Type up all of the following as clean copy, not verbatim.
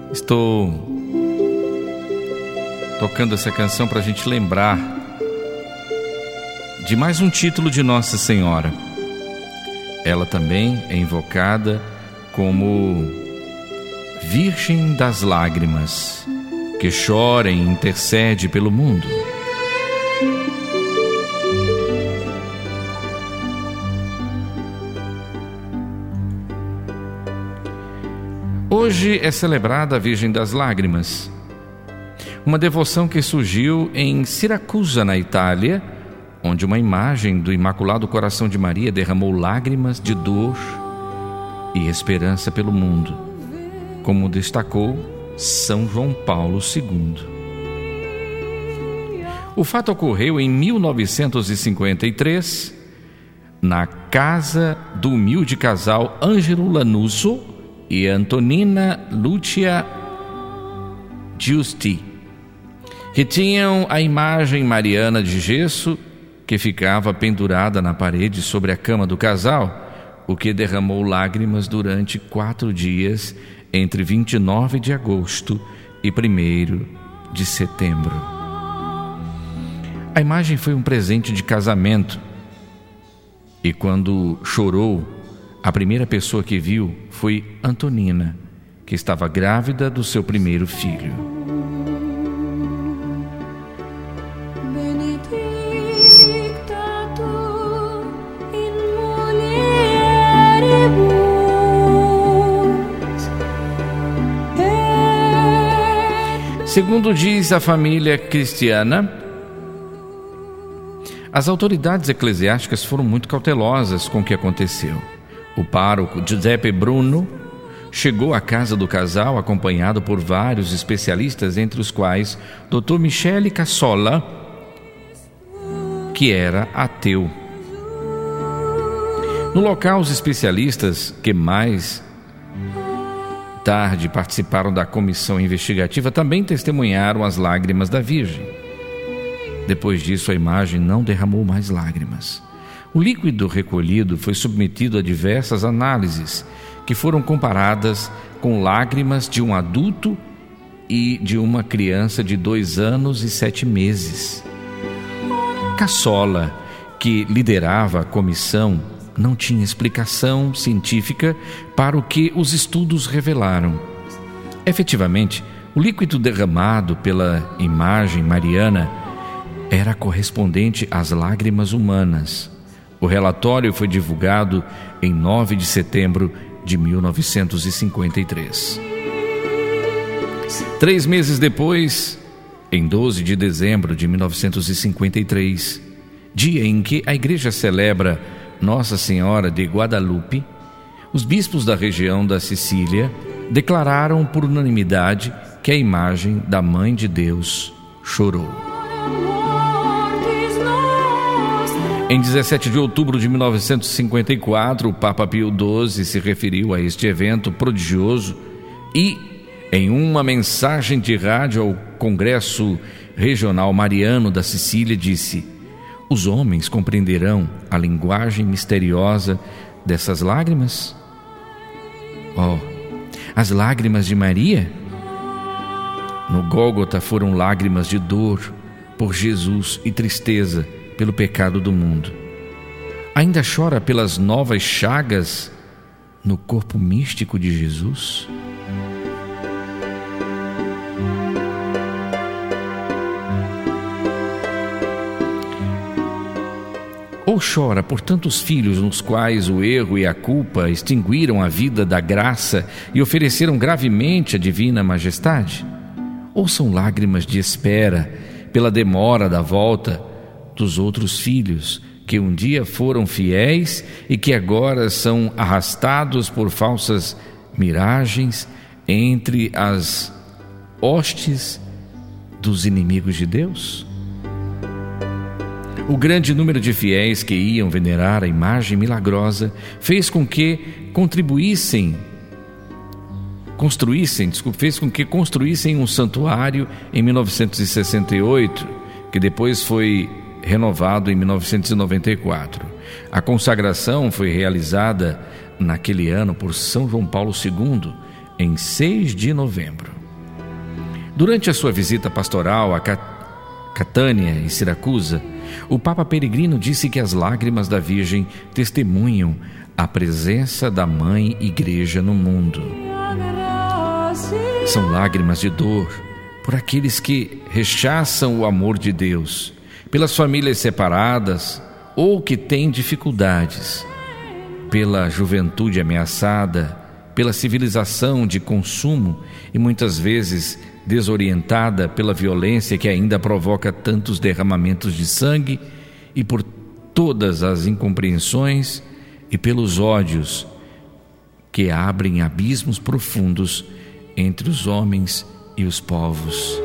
Estou tocando essa canção para a gente lembrar de mais um título de Nossa Senhora. Ela também é invocada como Virgem das Lágrimas, que chora e intercede pelo mundo. Hoje é celebrada a Virgem das Lágrimas, uma devoção que surgiu em Siracusa, na Itália, onde uma imagem do Imaculado Coração de Maria derramou lágrimas de dor e esperança pelo mundo, como destacou São João Paulo II. O fato ocorreu em 1953, na casa do humilde casal Angelo Lanusso e Antonina Lucia Giusti, que tinham a imagem mariana de gesso que ficava pendurada na parede sobre a cama do casal, o que derramou lágrimas durante 4 dias entre 29 de agosto e 1º de setembro. A imagem foi um presente de casamento e quando chorou, a primeira pessoa que viu foi Antonina, que estava grávida do seu primeiro filho. Segundo diz a família cristiana, as autoridades eclesiásticas foram muito cautelosas com o que aconteceu. O pároco Giuseppe Bruno chegou à casa do casal acompanhado por vários especialistas, entre os quais Dr. Michele Cassola, que era ateu. No local, os especialistas que mais tarde participaram da comissão investigativa também testemunharam as lágrimas da Virgem. Depois disso, a imagem não derramou mais lágrimas. O líquido recolhido foi submetido a diversas análises, que foram comparadas com lágrimas de um adulto e de uma criança de 2 anos e 7 meses. Cassola, que liderava a comissão, não tinha explicação científica para o que os estudos revelaram. Efetivamente, o líquido derramado pela imagem mariana era correspondente às lágrimas humanas. O relatório foi divulgado em 9 de setembro de 1953. 3 meses depois, em 12 de dezembro de 1953, dia em que a igreja celebra Nossa Senhora de Guadalupe, os bispos da região da Sicília declararam por unanimidade que a imagem da Mãe de Deus chorou. Em 17 de outubro de 1954, o Papa Pio XII se referiu a este evento prodigioso e, em uma mensagem de rádio ao Congresso Regional Mariano da Sicília, disse: "Os homens compreenderão a linguagem misteriosa dessas lágrimas? As lágrimas de Maria? No Gólgota foram lágrimas de dor por Jesus e tristeza pelo pecado do mundo. Ainda chora pelas novas chagas no corpo místico de Jesus?" Ou chora por tantos filhos nos quais o erro e a culpa extinguiram a vida da graça e ofereceram gravemente a divina majestade? Ou são lágrimas de espera pela demora da volta dos outros filhos que um dia foram fiéis e que agora são arrastados por falsas miragens entre as hostes dos inimigos de Deus? O grande número de fiéis que iam venerar a imagem milagrosa fez com que construíssem um santuário em 1968, que depois foi renovado em 1994. A consagração foi realizada naquele ano por São João Paulo II, em 6 de novembro. Durante a sua visita pastoral a Catânia e Siracusa, o Papa Peregrino disse que as lágrimas da Virgem testemunham a presença da Mãe Igreja no mundo. São lágrimas de dor por aqueles que rechaçam o amor de Deus, pelas famílias separadas ou que têm dificuldades, pela juventude ameaçada, pela civilização de consumo e muitas vezes desorientada pela violência que ainda provoca tantos derramamentos de sangue, e por todas as incompreensões e pelos ódios que abrem abismos profundos entre os homens e os povos.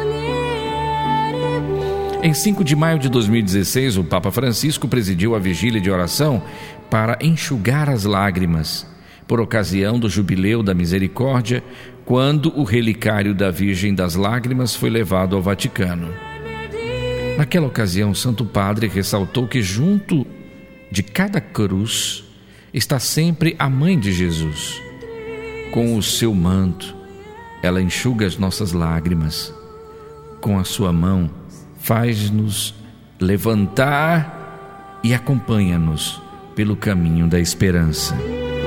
Em 5 de maio de 2016, o Papa Francisco presidiu a vigília de oração para enxugar as lágrimas, por ocasião do Jubileu da Misericórdia, quando o relicário da Virgem das Lágrimas foi levado ao Vaticano. Naquela ocasião, o Santo Padre ressaltou que junto de cada cruz está sempre a Mãe de Jesus. Com o seu manto, ela enxuga as nossas lágrimas. Com a sua mão, faz-nos levantar e acompanha-nos pelo caminho da esperança.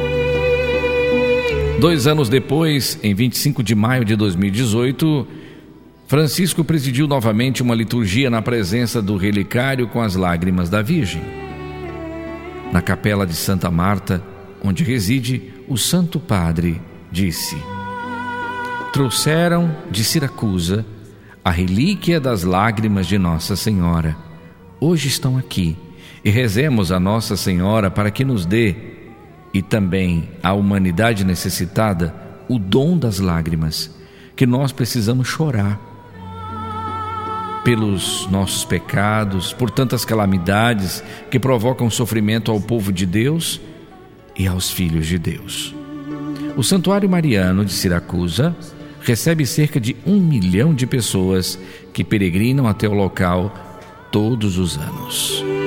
2 anos depois, em 25 de maio de 2018, Francisco presidiu novamente uma liturgia na presença do relicário com as lágrimas da Virgem. Na capela de Santa Marta, onde reside, o Santo Padre disse: trouxeram de Siracusa a relíquia das lágrimas de Nossa Senhora. Hoje estão aqui e rezemos a Nossa Senhora para que nos dê, e também à humanidade necessitada, o dom das lágrimas, que nós precisamos chorar pelos nossos pecados, por tantas calamidades que provocam sofrimento ao povo de Deus e aos filhos de Deus. O Santuário Mariano de Siracusa recebe cerca de 1 milhão de pessoas que peregrinam até o local todos os anos.